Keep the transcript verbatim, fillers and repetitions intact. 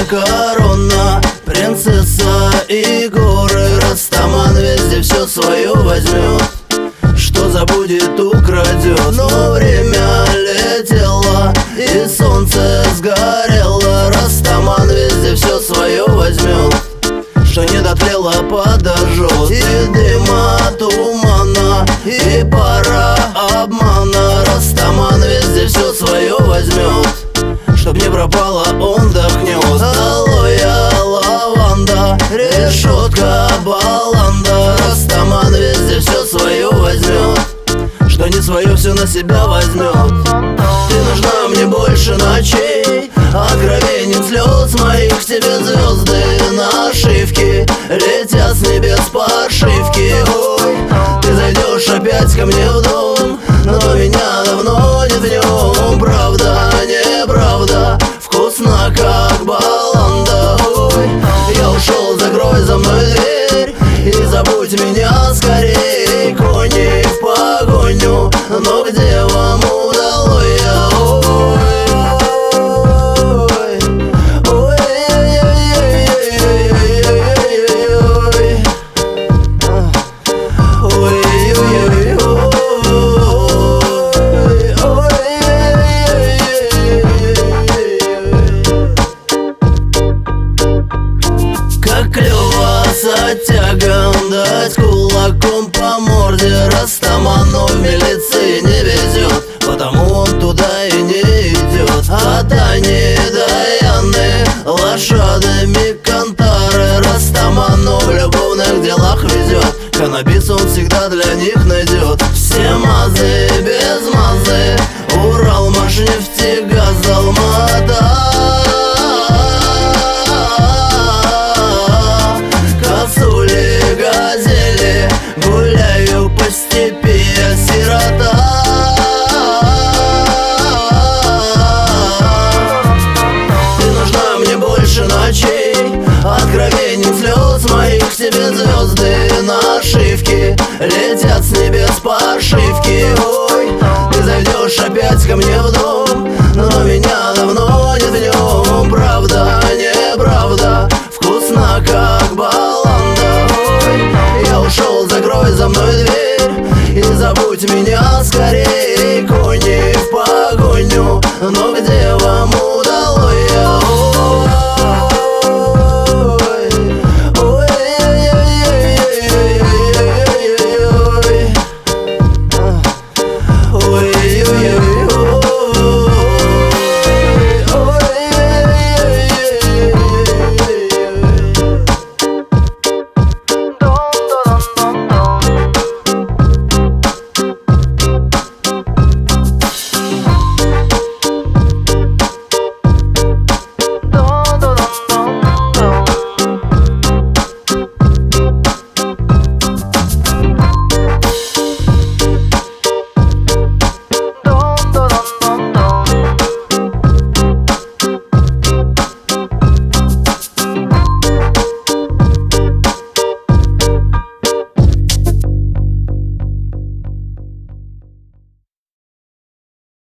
корона, принцесса и горы. Растаман везде все свое возьмет, что забудет, украдет. Но время летело и солнце сгорело. Растаман везде все свое возьмет, что не дотлело, подожжет. И дыма, тумана, и пара обмана. Растаман везде все свое возьмет, чтоб не пропало, он вдохнет. Алоэ, лаванда, решетка, баланда. Растаман везде все свое возьмет, что не свое все на себя возьмет. Ты нужна мне больше ночей, откровением слез моих. К тебе звезды нашивки летят с небес подшивки. Ой, ты зайдешь опять ко мне в дом, но меня давно нет в нем. Правда, неправда, вкусно как баланда. Ой, я ушел, закрой за мной дверь и забудь меня скорей. Кони в погоню, но где вам удалось? Тягом дать кулаком по морде. Растаману в милиции не везет, потому он туда и не идет. От Ани до Яны лошадами кантары. Растаману в любовных делах везет, каннабис он всегда для них найдет. Все мазы без мазы, Урал, Машнефть, газ, Алмата. Гуляю по степи, я сирота. Ты нужна мне больше ночей, откровением слез моих. К тебе звезды нашивки летят с небес подшивки. Ой, ты зайдешь опять ко мне в дом, но меня давно нет в нем. Правда, неправда, вкусно как баланда. Ой, я ушел, закрой за мной дверь и забудь меня скорей. Кони